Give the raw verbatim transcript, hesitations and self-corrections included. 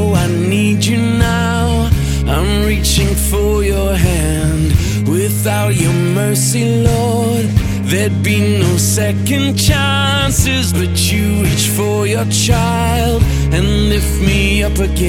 oh, I need you now. I'm reaching for your hand. Without your mercy, Lord, there'd be no second chances. But you reach for your child and lift me up again.